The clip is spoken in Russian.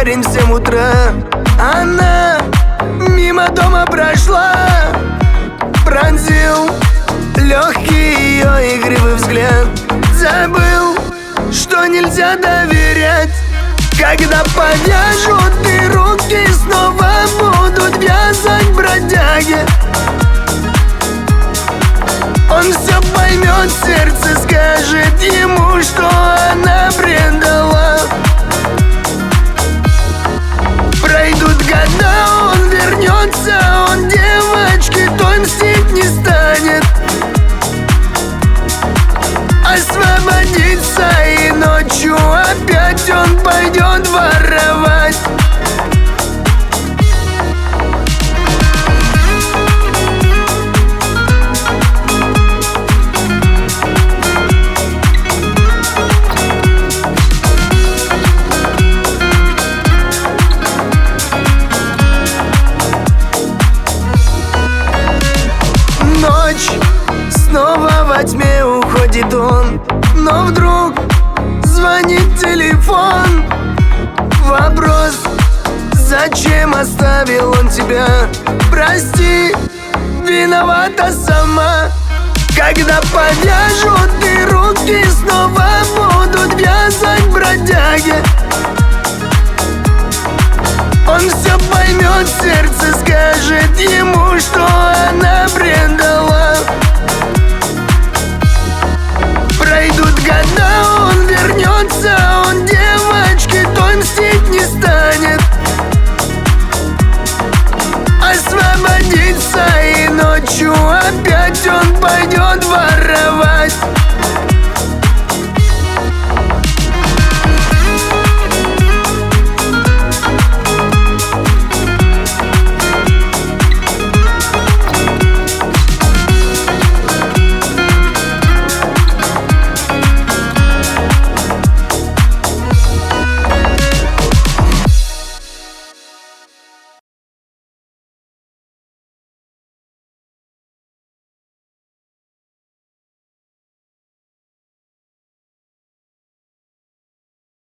парень в 7 утра. Она мимо дома прошла, пронзил легкий ее игривый взгляд. Забыл, что нельзя доверять. Когда повяжут и руки снова будут вязать бродяги, он все поймет, сердце скажет ему, что она предала. Пройдут года, он вернется, он девочке той мстить не станет. Освободится, и ночью опять он пойдет воровать. Ночь, снова во тьме уходит он, но вдруг звонит телефон. Вопрос: зачем оставил он тебя? Прости, виновата сама. Когда повяжут и руки снова будут вязать бродяги, он все поймет, сердце скажет ему, что она предала. Пройдут года, он вернется,